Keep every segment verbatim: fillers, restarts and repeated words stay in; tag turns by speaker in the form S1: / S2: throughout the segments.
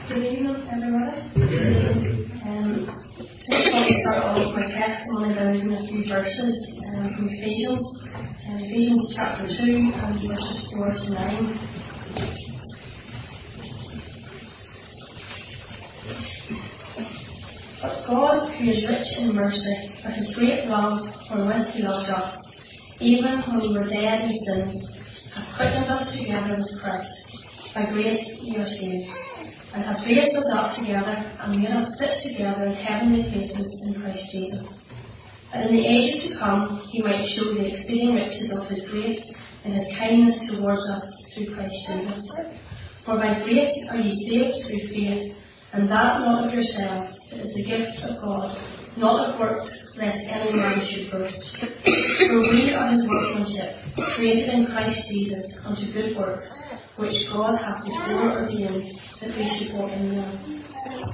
S1: Good evening, everybody. Um, just want to start off with my testimony by reading a few verses um, from Ephesians, um, Ephesians chapter two, and verses four to nine. But God, who is rich in mercy, for his great love wherewith he loved us, even when we were dead in sins, hath quickened us together with Christ. By grace ye are saved, and hath raised us up together, and made us sit together in heavenly places in Christ Jesus, that in the ages to come he might show the exceeding riches of his grace and his kindness towards us through Christ Jesus. For by grace are ye saved through faith, and that not of yourselves, it is the gift of God, not of works, lest any man should boast. For we are his workmanship, created in Christ Jesus unto good works, which God hath before ordained that we should walk in them.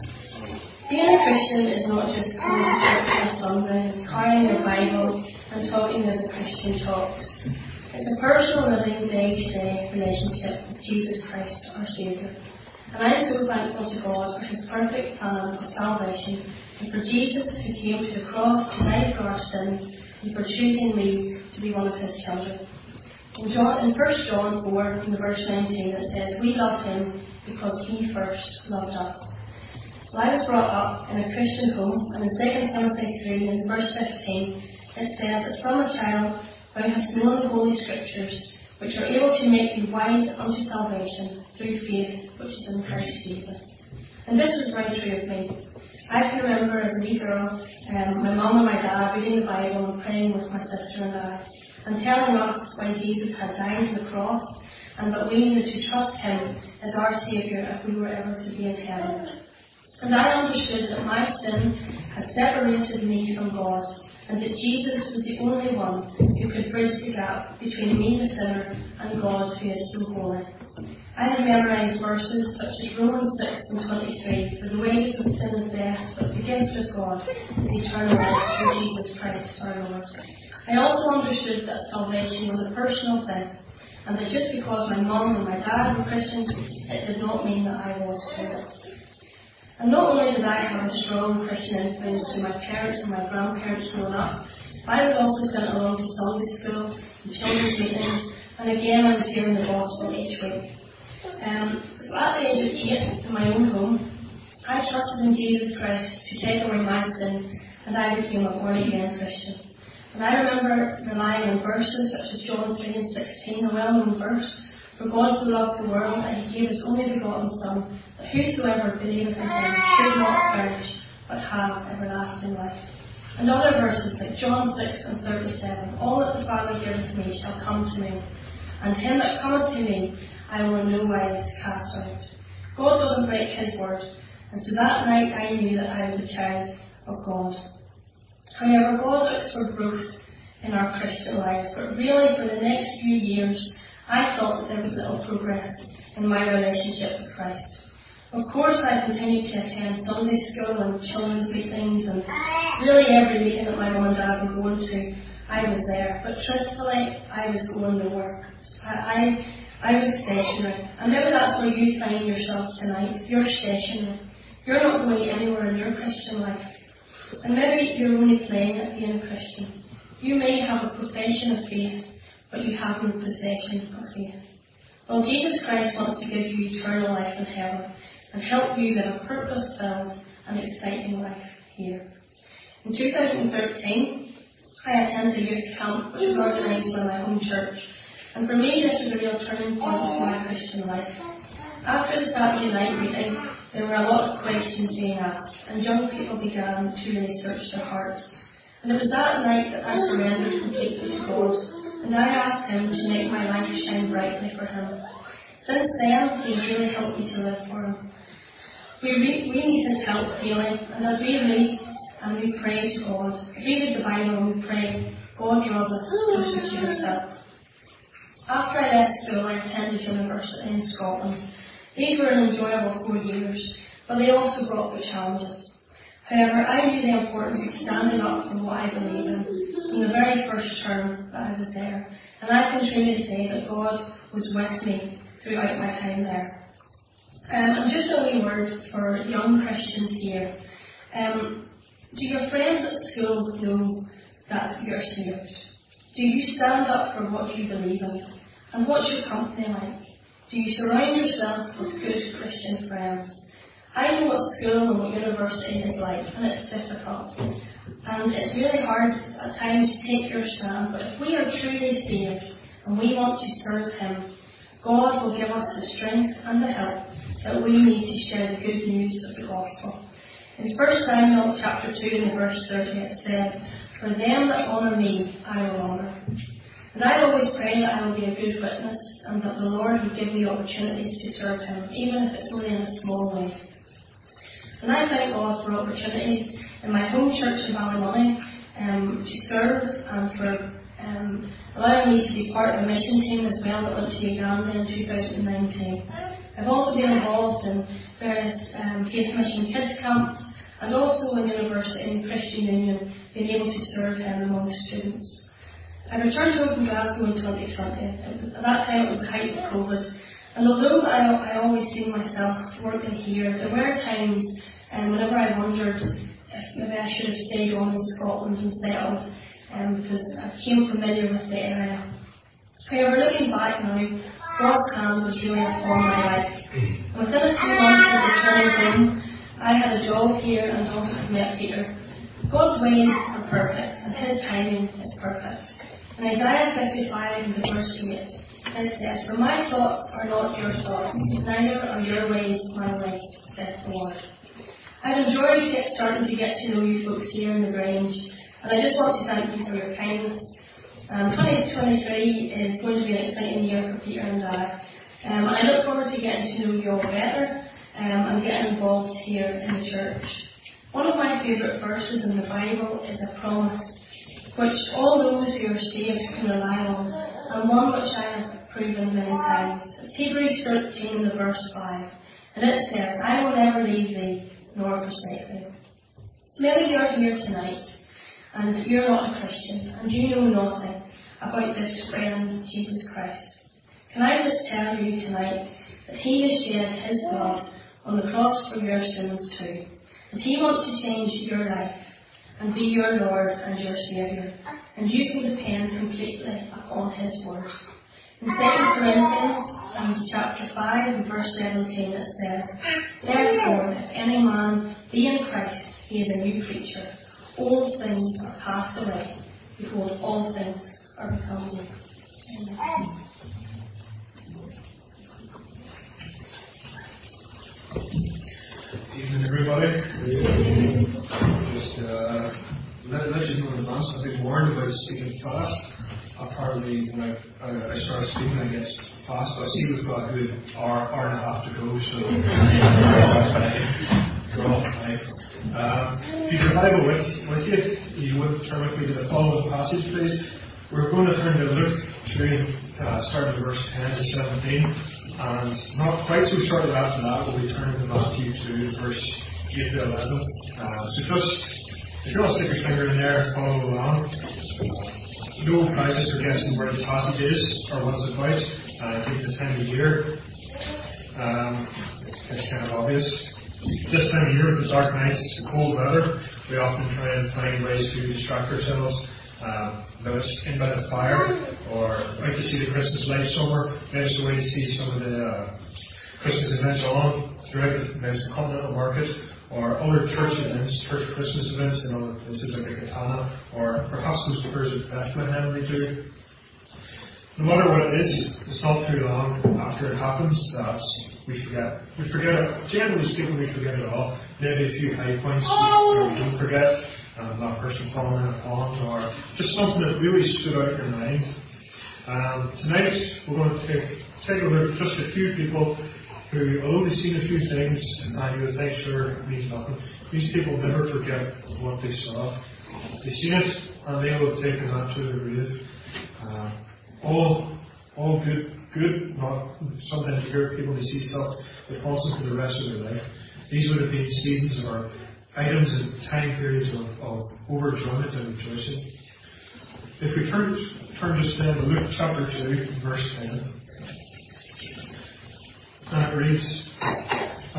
S1: Being a Christian is not just coming to church on Sunday and carrying your Bible and talking as a Christian talks. It's a personal, living, day-to-day relationship with Jesus Christ, our Saviour. And I am so thankful to God for his perfect plan of salvation, and for Jesus who came to the cross to die for our sins, and for choosing me to be one of his children. In, John, in First John four, in the verse nineteen, it says, "We love him because he first loved us." Well, I was brought up in a Christian home, and in Second Timothy three, in verse fifteen, it says that from a child thou hast known the Holy Scriptures, which are able to make thee wise unto salvation through faith which is in Christ Jesus. And this was very true of me. I can remember as a wee girl, um, my mum and my dad reading the Bible and praying with my sister and I, and telling us why Jesus had died on the cross, and that we needed to trust him as our Saviour if we were ever to be in heaven. And I understood that my sin had separated me from God, and that Jesus was the only one who could bridge the gap between me, the sinner, and God, who is so holy. I had memorised verses such as Romans six and twenty-three, "For the wages of sin is death, but the gift of God is eternal life through Jesus Christ our Lord." I also understood that salvation was a personal thing, and that just because my mum and my dad were Christians, it did not mean that I was too. And not only did I have a strong Christian influence through my parents and my grandparents growing up, I was also sent along to Sunday school and children's meetings, and again I was hearing the gospel each week. Um, so at the age of eight, in my own home, I trusted in Jesus Christ to take away my sin, and I became a born-again Christian. And I remember relying on verses such as John three and sixteen, a well-known verse, "For God so loved the world that he gave his only begotten Son, that whosoever believeth in him should not perish, but have everlasting life." And other verses like John six and thirty-seven, "All that the Father giveth me shall come to me, and him that cometh to me I will in no wise cast out." God doesn't break his word, and so that night I knew that I was a child of God. However, God looks for growth in our Christian lives, but really for the next few years I felt that there was little progress in my relationship with Christ. Of course, I continued to attend Sunday school and children's meetings, and really every meeting that my mum and dad were going to, I was there. But truthfully, I was going nowhere. I, I, I was stationary. And maybe that's where you find yourself tonight. You're stationary. You're not going anywhere in your Christian life. And maybe you're only playing at being a Christian. You may have a profession of faith, but you have no possession of faith. Well, Jesus Christ wants to give you eternal life in heaven and help you live a purpose-filled and exciting life here. In two thousand thirteen, I attended a youth camp which was organised by my home church, and for me this was a real turning point in my Christian life. After the Saturday night meeting, there were a lot of questions being asked, and young people began to really search their hearts. And it was that night that I surrendered completely to God, and I asked him to make my life shine brightly for him. Since then, he has really helped me to live for him. We, re- we need his help daily, and as we read and we pray to God, as we read the Bible and we pray, God draws us closer to himself. After I left school, I attended university in Scotland. These were an enjoyable four years, but they also brought their challenges. However, I knew the importance of standing up for what I believed in from the very first term that I was there, and I can truly say that God was with me throughout my time there. Um, and just a wee word for young Christians here. Um, do your friends at school know that you're saved? Do you stand up for what you believe in? And what's your company like? Do you surround yourself with good Christian friends? I know what school and what university is like, and it's difficult. And it's really hard at times to take your stand, but if we are truly saved and we want to serve Him, God will give us the strength and the help that we need to share the good news of the gospel. In First Samuel chapter two and verse thirty it says, "For them that honour me, I will honour." And I always pray that I will be a good witness and that the Lord will give me opportunities to serve Him, even if it's only in a small way. And I thank God for opportunities in my home church in Ballymoney um, to serve, and for um, allowing me to be part of a mission team as well that went to Uganda in two thousand nineteen. I've also been involved in various um, Faith Mission Kids camps, and also in university in Christian Union, being able to serve Him among the students. I returned home from Glasgow in twenty twenty. At that time it was the height of COVID, and although I, I always seen myself working here, there were times um, whenever I wondered if maybe I should have stayed on in Scotland and settled, um, because I became familiar with the area. However, looking back now, God's hand was really upon my life. And within a few months of returning home, I had a job here and also had met Peter. God's ways are perfect, and His timing is perfect. In Isaiah fifty-five and verse eight, it says, "For my thoughts are not your thoughts, neither are your ways my ways, saith the Lord." I've enjoyed get, starting to get to know you folks here in the Grange, and I just want to thank you for your kindness. Um, twenty twenty-three is going to be an exciting year for Peter and I, um, and I look forward to getting to know you all better um, and getting involved here in the church. One of my favourite verses in the Bible is a promise which all those who are saved can rely on, and one which I have proven many times. It's Hebrews thirteen, the verse five, and it says, "I will never leave thee, nor forsake thee." Maybe you're here tonight, and you're not a Christian, and you know nothing about this friend, Jesus Christ. Can I just tell you tonight that He has shed His blood on the cross for your sins too, and He wants to change your life and be your Lord and your Saviour, and you can depend completely upon His word. In Second Corinthians um, chapter five and verse seventeen it says, "Therefore, if any man be in Christ, he is a new creature. Old things are passed away. Behold, all things are become new." Amen.
S2: Evening, everybody. Just uh, let, let you know in advance, I've been warned about speaking fast. Apparently, when I, I, I start speaking, I get fast, but I see we've got a good hour, hour and a half to go, so we're all time. Um, if you have your Bible with, with you, you would turn with me to the following passage, please. We're going to turn to Luke two, uh, starting at verse ten to seventeen, and not quite so shortly after that, we'll be turning to Matthew two, verse eight to eleven. Uh, so just, if you want to stick your finger in there and follow along, no prizes for guessing where the passage is or what it's about. Uh, take the time of year. Um, it's, it's kind of obvious. This time of year, with the dark nights and cold weather, we often try and find ways to distract ourselves. Um, whether it's in by the fire or out to see the Christmas lights somewhere, maybe it's a way to see some of the uh, Christmas events on throughout the, maybe it's the Continental Market, or other church events, church Christmas events in other places like the Katana, or perhaps those tours at Bethlehem we do. No matter what it is, it's not too long after it happens that we forget. We forget it. Generally speaking, we forget it all. Maybe a few high points we, we don't forget. Um, that person falling in a pond, or just something that really stood out in your mind. Um, tonight, we're going to take, take a look at just a few people who, although they've seen a few things, and you would think, sure, it means nothing, these people never forget what they saw. They've seen it, and they will have taken that to the grave. Uh, all, all good, good, not sometimes you hear people, they see stuff that haunts them for the rest of their life. These would have been seasons or items and time periods of, of overenjoyment and rejoicing. If we turn, turn just then to Luke chapter two, verse ten. And it reads,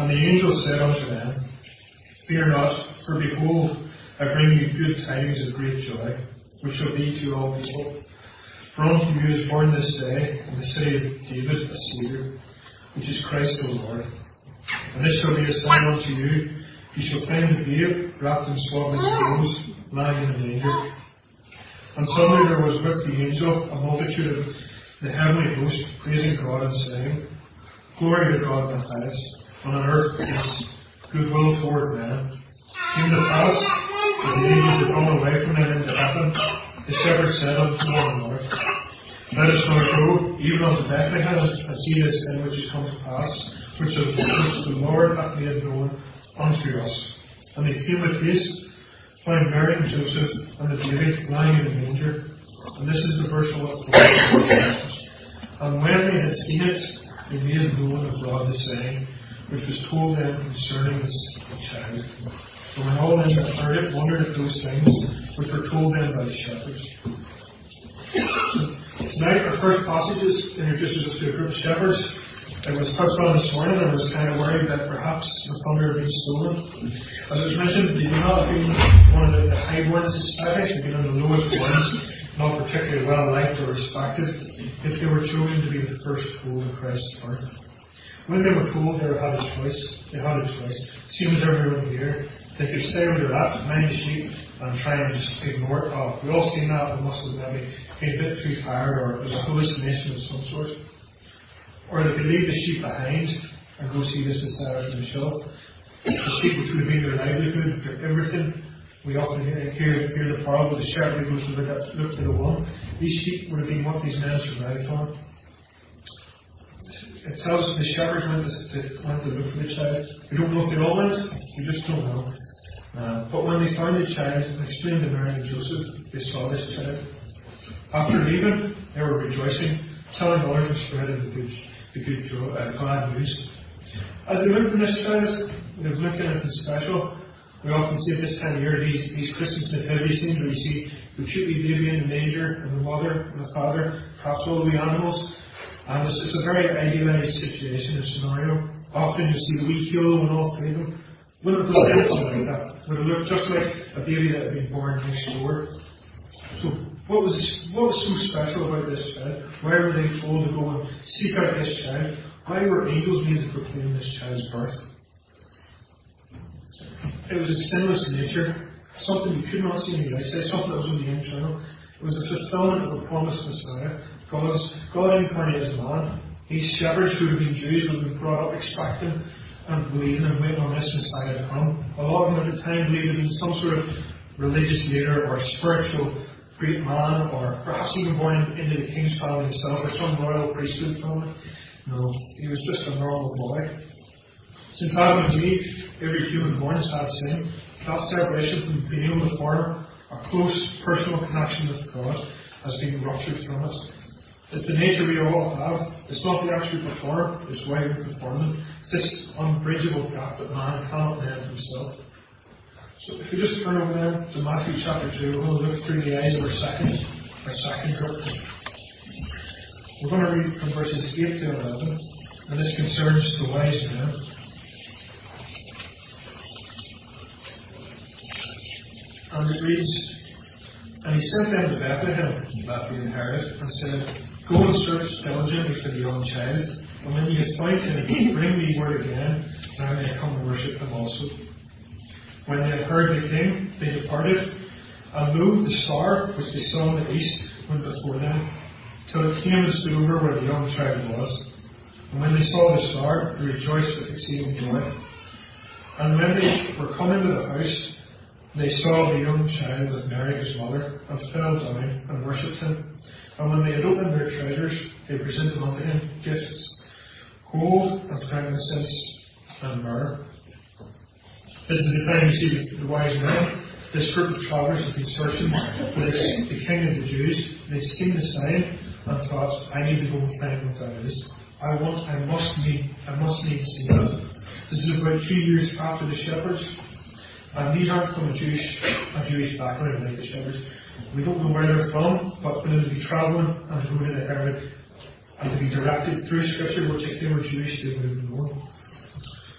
S2: And the angel said unto them, Fear not, for behold, I bring you good tidings of great joy, which shall be to all people. For unto you is born this day in the city of David a Saviour, which is Christ the Lord. And this shall be a sign unto you, you shall find the babe wrapped in swaddling clothes, lying in a manger. And suddenly there was with the angel a multitude of the heavenly host, praising God and saying, Glory to God in the highest, and on earth peace, goodwill toward men. Came to pass, as the angels were gone away from them into heaven, the shepherds said unto one another, Let us now go, even unto Bethlehem, and see this thing which is come to pass, which the, which the Lord hath made known unto us. And they came with haste, found Mary and Joseph, and the baby lying in a manger. And this is the verse of what the And when they had seen it, they made known abroad the saying, which was told them concerning this child. So when all them that heard it wondered at those things which were told them by the shepherds. So tonight our first passage introduces us to a group of shepherds. It was touched on this morning, and I was kind of worried that perhaps the thunder had been stolen. As it was mentioned, they do not have been one of the, the highborn in society, they've been on the lowest ones, not particularly well liked or respected, if they were chosen to be the first told in Christ's birth. When they were told, they had a choice. They had a choice. Same as everyone here. They could stay where they're at, mind the sheep, and try and just ignore it. Oh, we all seen that. We must have maybe been a bit too tired, or it was a hallucination of some sort. Or they could leave the sheep behind and go see this Messiah themselves. The sheep, which would have been their livelihood, their everything. We often hear, hear, hear the parable of the shepherd who goes to look, at, look to the one. These sheep would have been what these men survived on. It tells us the shepherds went to, went to look for the child. We don't know if they all went, we just don't know. Uh, but when they found the child and explained to Mary and Joseph, they saw this child. After leaving, they were rejoicing, telling others and spreading the good, the good joy, uh, glad news. As they looked at this child, they were looking at anything special. We often see at this time of year these, these Christmas nativity scenes where you see the cutie baby in the manger and the mother and the father, perhaps all the wee animals. And it's, it's a very idealised situation, a scenario. Often you see the wee halo and all three of them. Wouldn't it look anything like that? Would it look just like a baby that had been born next door? So what was what was so special about this child? Why were they told to go and seek out this child? Why were angels made to proclaim this child's birth? It was a sinless nature, something you could not see on the outside, something that was on the internal. It was a fulfillment of the promised Messiah. God's, God incarnate as man. These shepherds who had been Jews would have been brought up expecting and believing and waiting on this Messiah to come. A lot of them at the time believed in some sort of religious leader or spiritual great man, or perhaps even born into the king's family himself or some royal priesthood family. No, he was just a normal boy. Since Adam and Eve, every human born has had sin. That separation from being able to form a close personal connection with God has been ruptured from us. It's the nature we all have. It's not the actual perform, it's why we're performing. It's this unbridgeable gap that man cannot mend himself. So if we just turn over then to Matthew chapter two, we're going to look through the eyes of our second, our second group. We're going to read from verses eight to eleven, and this concerns the wise men. And it reads, And he sent them to Bethlehem, that being Herod, and said, Go and search diligently for the young child, and when you have found him, bring me word again, that I may come and worship him also. When they had heard the king, they departed, and lo, the star which they saw in the east went before them, till it came and stood over where the young child was. And when they saw the star, they rejoiced with exceeding joy. And when they were come into the house, they saw the young child with Mary his mother, and fell down and worshipped him. And when they had opened their treasures, they presented unto him gifts, gold and frankincense and myrrh. This is the time you see the, the wise men. This group of travellers have been searching for this, the King of the Jews. They'd seen the sign and thought, I need to go and find what that is. I want, I must need, I must need to see that. This is about two years after the shepherds. And these aren't from a Jewish, a Jewish background like the shepherds. We don't know where they're from, but when they'd be travelling and go to the Herod and to be directed through Scripture, which if they were Jewish, they would have known.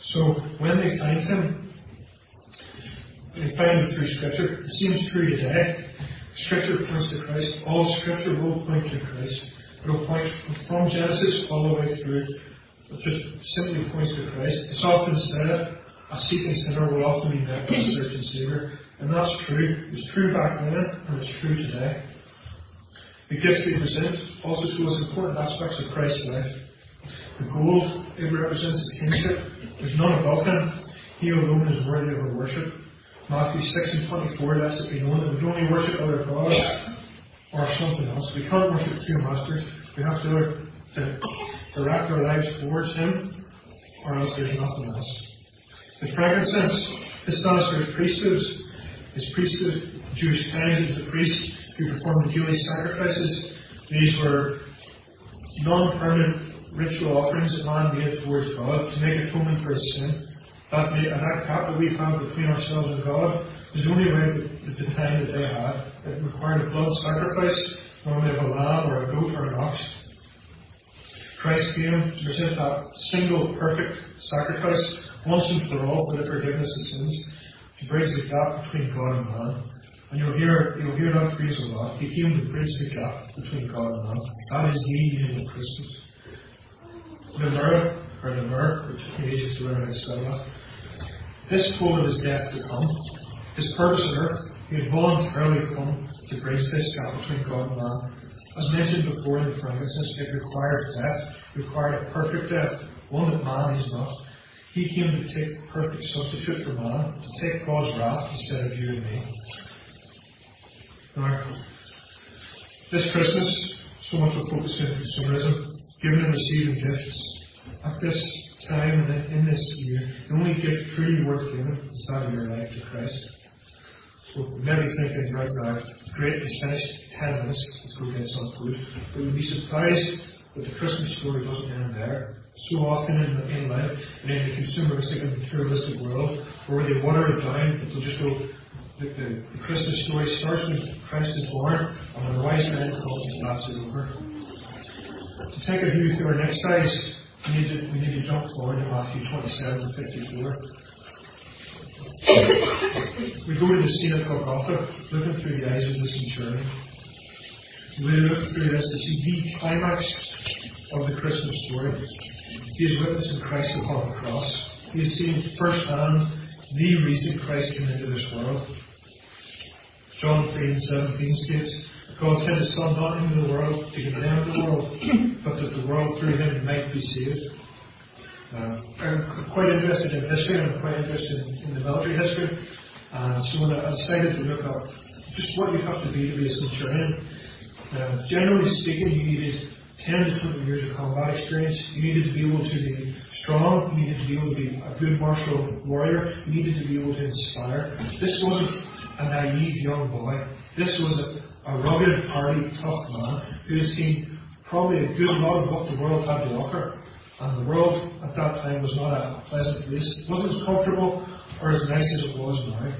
S2: So when they find him, they find it through Scripture. The same is true today. Scripture points to Christ. All Scripture will point to Christ. It will point from Genesis all the way through. It just simply points to Christ. It's often said, a seeking sinner will often be met by a searching Saviour. And that's true. It's true back then, and it's true today. The gifts they present also show us important aspects of Christ's life. The gold, it represents his kingship. There's none above him. He alone is worthy of our worship. Matthew six and twenty-four lets it be known that we don't only worship other gods or something else. We can't worship two masters. We have to, to direct our lives towards him, or else there's nothing else. The frankincense, this stands for his priesthood. His priesthood, Jewish times, it was the priests who performed the daily sacrifices. These were non-permanent ritual offerings that man made towards God to make atonement for his sin. That, that gap that we have between ourselves and God was the only way at the time that they had. It required a blood sacrifice, normally of a lamb or a goat or an ox. Christ came to present that single perfect sacrifice once and for all for the forgiveness of sins, to bridge the gap between God and man. And you'll hear you'll hear that phrase a lot. He came to bridge the gap between God and man. That is the meaning of Christmas. The myrrh, or the myrrh, which took me ages to learn how to spell that. This told of his death to come. His purpose on earth, he had voluntarily come to bridge this gap between God and man. As mentioned before in the frankincense, it required death. It required a perfect death, one that man is not. He came to take a perfect substitute for man, to take God's wrath instead of you and me. Now, this Christmas, so much will focus on consumerism, giving and receiving gifts. At this time and in this year, the only gift truly worth giving is that of your life to Christ. So maybe thinking, right now, great, it's finished, ten minutes, let's go get some food. But you'd be surprised that the Christmas story doesn't end there. So often in, in life, and in the consumeristic and materialistic world, where they water it down, but they'll just go, the, the, the Christmas story starts when Christ is born, and when the wise men come, that's it over. To take a view through our next eyes, we need to, we need to jump forward to Matthew twenty-seven and fifty-four. We go to the scene at Golgotha, looking through the eyes of the centurion. We look through this to see the climax of the Christmas story. He is witnessing Christ upon the cross. He has seen firsthand the reason Christ came into this world. John three and seventeen states, God sent his Son not into the world to condemn the world, but that the world through him might be saved. Uh, I'm quite interested in history, and I'm quite interested in, in the military history. And so when I decided to look up just what you have to be to be a centurion, uh, generally speaking, you needed ten to twenty years of combat experience. You needed to be able to be strong. You needed to be able to be a good martial warrior. You needed to be able to inspire. This wasn't a naive young boy. This was a, a rugged, hardy, tough man who had seen probably a good lot of what the world had to offer. And the world at that time was not a pleasant place. It wasn't as comfortable or as nice as it was now.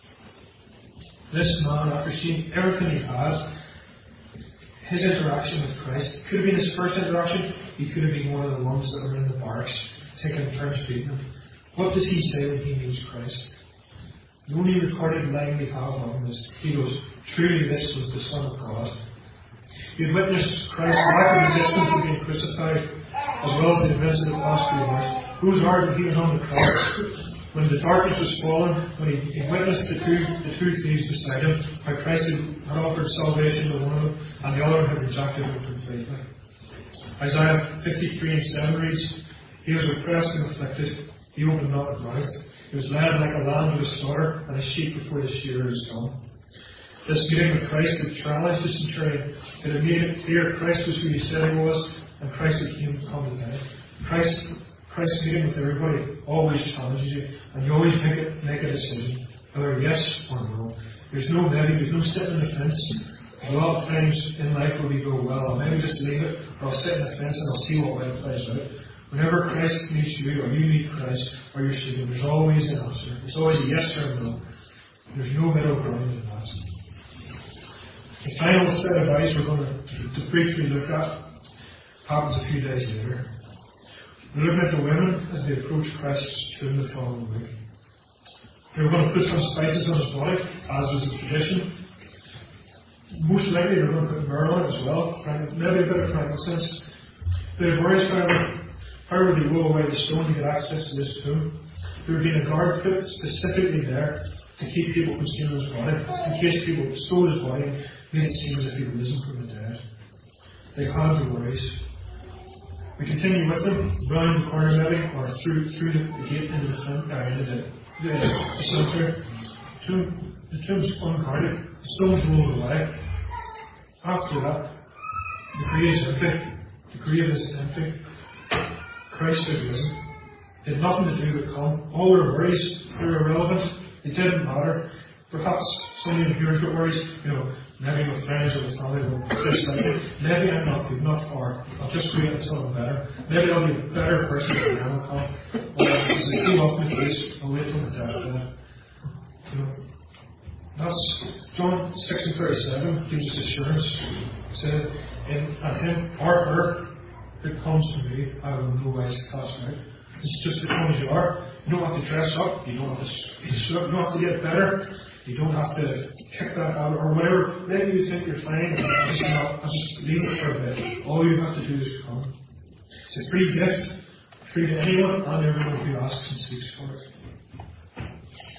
S2: This man, after seeing everything he had, his interaction with Christ, it could have been his first interaction. He could have been one of the ones that were in the barracks, taking turns feeding him. What does he say when he meets Christ? The only recorded line we have of him is, he goes, truly this was the Son of God. He had witnessed Christ's lack of resistance to being crucified, as well as the events of the past few years. Those are that he was on the cross. When the darkness was fallen, when he, he witnessed the two, the two thieves beside him, how Christ had, had offered salvation to one of them, and the other had rejected him completely. Isaiah fifty-three and seven reads, he was oppressed and afflicted, he opened not his mouth. He was led like a lamb to the slaughter, and a sheep before the shearer is dumb. This meeting with Christ had challenged the centurion. It had made it clear Christ was who he said he was, and Christ had came to come to die. Christ, Christ's meeting with everybody always challenges you, and you always make it make a decision, whether yes or no. There's no maybe, there's no sitting on the fence. A lot of times in life where we go, well, I'll maybe just leave it, or I'll sit on the fence and I'll see what way it plays out. Whenever Christ meets you, or you meet Christ, or you're seeking, there's always an answer. There's always a yes or a no. There's no middle ground in that. The final set of eyes we're going to, to briefly look at happens a few days later. We're looking at the women as they approach Christ's tomb the following week. They were going to put some spices on his body, as was the tradition. Most likely they were going to put myrrh on it as well, maybe a bit of frankincense. They had worries, however, how would they roll away the stone to get access to this tomb? There would be a guard put specifically there to keep people from stealing his body, in case people stole his body and made it seem as if he had risen from the dead. They had their worries. We continue with them, round the corner maybe, or through through the, the gate into the tomb, uh, into the, the, the cemetery. Tomb, the tomb's unguarded, the stone's rolled away. After that, the grave is empty. The grave is empty. Christ has risen. They had nothing to do with come. All their worries were irrelevant. They didn't matter. Perhaps some of you here have got worries, you know, maybe my friends or my family will dislike it. Maybe I'm not good enough, or I'll just wait until I'm better. Maybe I'll be a better person when I will come. Or as I came up with this, I'll wait till my deathbed. You know, that's John six and thirty-seven gives us assurance. Said, in at him or her that comes to me, I will in no wise cast out. It's just as long as you are. You don't have to dress up. You don't have to. You don't have to get better. You don't have to kick that out or whatever. Maybe you think you're fine. I'll just, not, I'll just leave it for a bit. All you have to do is come. It's a free gift, free to anyone and everyone who asks and seeks for it.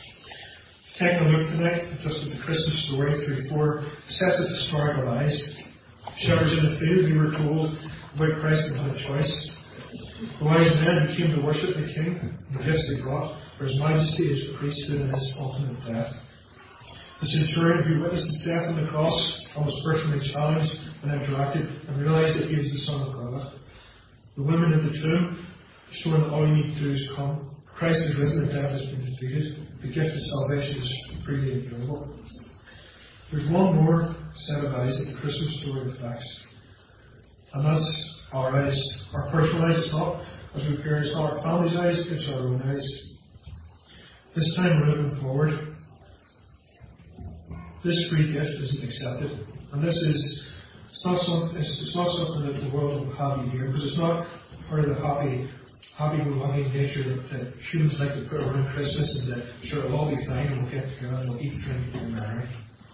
S2: Taking a look tonight just at the Christmas story through four sets of historical eyes. Shepherds in the field, we were told about Christ and had a choice. The wise men who came to worship the King, the gifts they brought, were his majesty, his priesthood, and his ultimate death. The centurion who witnessed his death on the cross and was personally challenged and interacted and realized that he was the Son of God. The women at the tomb, showing that all you need to do is come. Christ is risen and death has been defeated. The gift of salvation is freely available. There's one more set of eyes that the Christmas story reflects. And that's our eyes, our personal eyes. It's not, as we hear, it's not our family's eyes, it's our own eyes. This time we're looking forward. This free gift isn't accepted. And this is, it's not, some, it's, it's not something that the world will have you hear, because it's not part of the happy, happy-go-lucky nature that, that humans like to put around Christmas, and that sure it'll all be fine and we'll get together and we'll eat, drink, and be merry.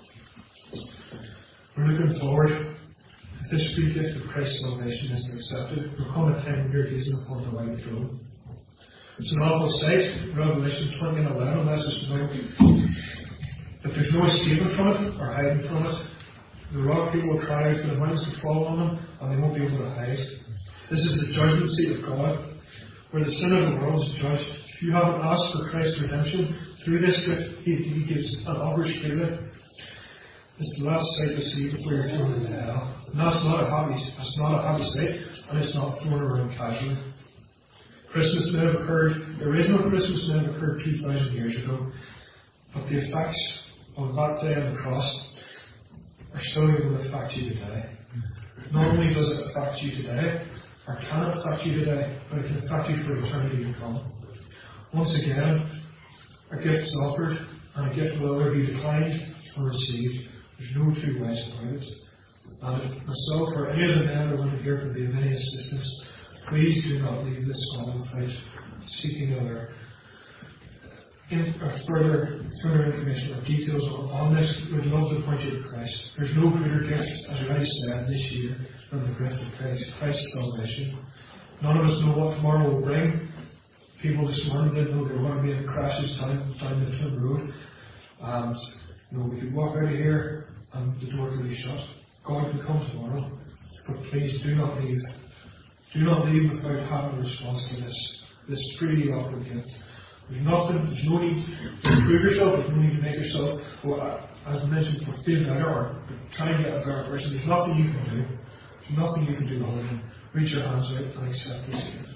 S2: We're looking forward. If this free gift of Christ's salvation isn't accepted, there will come a time when you're gazing upon the white throne. It's an awful sight. Revelation twenty and eleven lets us know that there's no escaping from it or hiding from it. The rock people will cry out for the mountains to fall on them, and they won't be able to hide. This is the judgment seat of God, where the sin of the world is judged. If you haven't asked for Christ's redemption through this gift, He, he gives an offers freely. It's the last sight to see before you're thrown into hell. And that's not a happy, that's not a happy sight, and it's not thrown around casually. Christmas may have occurred, the original Christmas may have occurred two thousand years ago, but the effects of that day on the cross are still able to affect you today. Not only does it affect you today, or can it affect you today, but it can affect you for eternity to come. Once again, a gift is offered, and a gift will either be declined or received. There's no two ways about it. And if myself or any of the men or women here can be of any assistance, please do not leave this hall without seeking other in, or further, further information or details on, on this. We'd love to point you to Christ. There's no greater gift, as I already said, this year than the gift of Christ, Christ's salvation. None of us know what tomorrow will bring. People this morning didn't know they were going to be in crashes down, down the Twin Road. And you know, we could walk out of here and the door could be shut. God could come tomorrow. But please do not leave. Do not leave without having a response to this, this freely offered gift. There's nothing, there's no need to improve yourself, there's no need to make yourself, well, as I mentioned, feel better or try and get a better person. There's nothing you can do. There's nothing you can do other than reach your hands out and accept this gift.